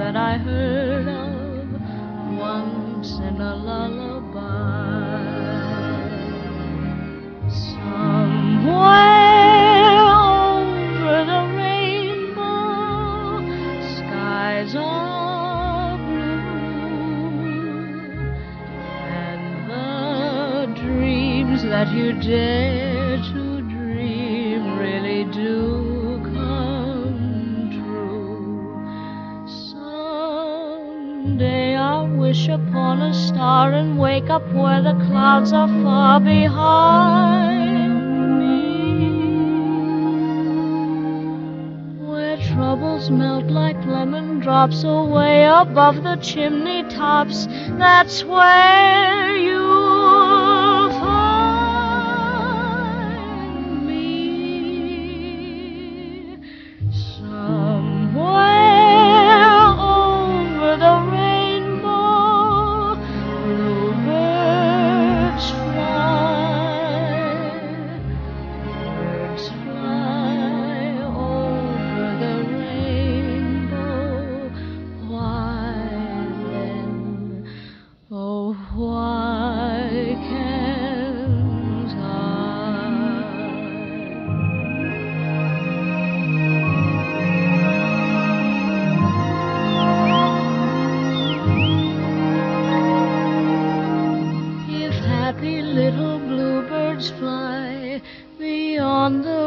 that I heard of once in a lullaby. Somewhere over the rainbow, skies are blue, and the dreams that you dare to dream really do come true. Someday I'll wish upon a star and wake up where the clouds are far behind me, where troubles melt like lemon drops away above the chimney tops. That's where you'll find me. Somewhere over the rainbow, bluebirds fly. Birds fly over the rainbow. Why then, oh, why can't I? If happy little bluebirds fly beyond the